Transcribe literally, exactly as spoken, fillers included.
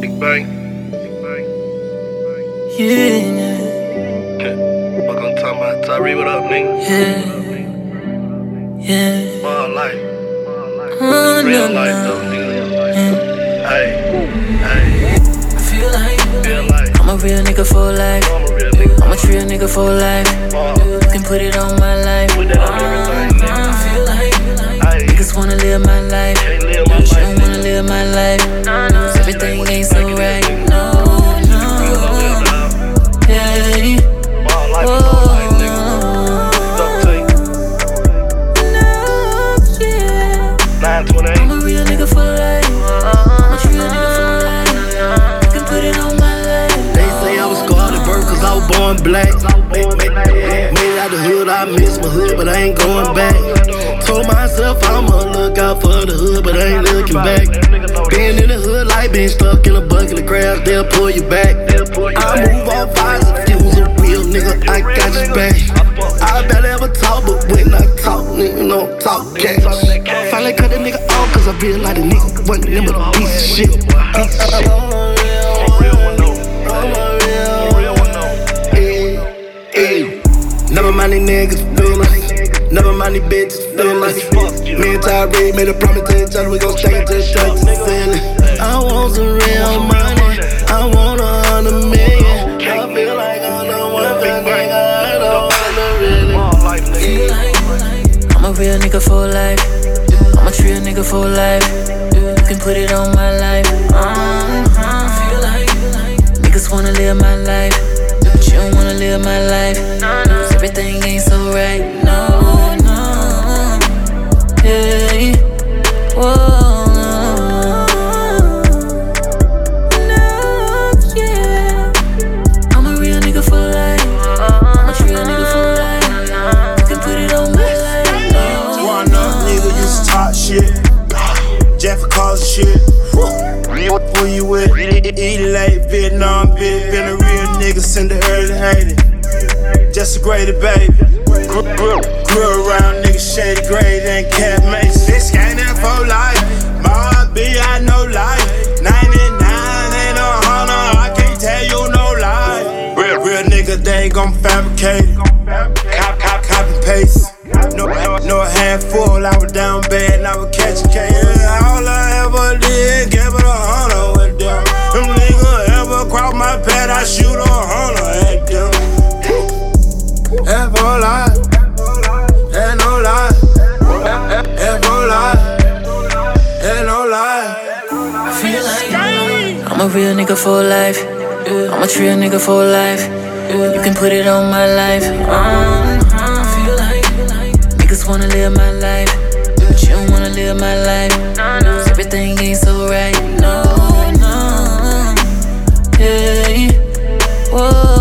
Big bang. Big bang. Yeah. Fuck I'm talking about. Tyree, what up, nigga? Yeah. Yeah. Ball life. Oh, Real no, life, no. though, nigga. Yeah. Hey, hey. I feel like Feel like I'm a real nigga for life. I'm a real nigga. I'm a real nigga for life. Ball. You can put it on my life. Put that on everything, nigga. I feel like Hey. niggas wanna live my life. Can't live my But you life, don't wanna live my life. So everything ain't so right. No, no. Yeah. Ball life, Oh. ball life, nigga. Duct tape. No, yeah. nine twenty-eight. I'm a real nigga for life. I'm a real nigga for life. You can put it on my life. They say I was scarred at birth cause I was born black. Made, made, made out the hood, I miss my hood, but I ain't going back. Told myself I'ma look out for the hood, but I ain't looking back. Being in the hood like being stuck in a bucket of grass, they'll pull you back. I move on fires, if you was a real nigga, I got your back. I barely ever talk, but when I talk, nigga, don't talk cash. Finally cut that nigga off cause I realized the nigga wasn't them but a piece of shit. Piece of shit. Never mind these niggas feelings. Never mind these bitches feelings. Me and Tyree made a promise to each other, we gon' stay until the drugs is ceiling. I want some real money. I want a hundred million. I feel like I'm the one thing I don't wanna really. I'm a real nigga for life. I'm a real nigga for life. You can put it on my life. Uh-huh. Niggas wanna live my life, but you don't wanna live my life. So everything ain't so right. No, no. Yeah. Whoa. No, yeah. I'm a real nigga for life. I'm a real nigga for life. You can put it on my life. No, One up nigga used to talk shit. Jeffy calls shit. Who you with? Eat late, Vietnam bitch. Been a real nigga since the early eighties. Just a greater baby. Grew around niggas shady grade and cat mates. This ain't that for life. My B, I know life. ninety-nine ain't a hundred. I can't tell you no lie. Real, real nigga, they ain't gon' fabricate it. Cop, cop, cop and paste. No, no handful, I was down bad and I was catching case. Yeah, all I ever did, give it a hundred with them. Them niggas ever cross my path, I shoot a hundred at them. That's no lie, that's no lie, that's no lie, that's no lie. I feel like I'm a real nigga for life. I'm a real nigga for life. You can put it on my life. Uh-huh. I feel like niggas wanna live my life, but you don't wanna live my life. So everything ain't so right. No, no. Yeah. Whoa.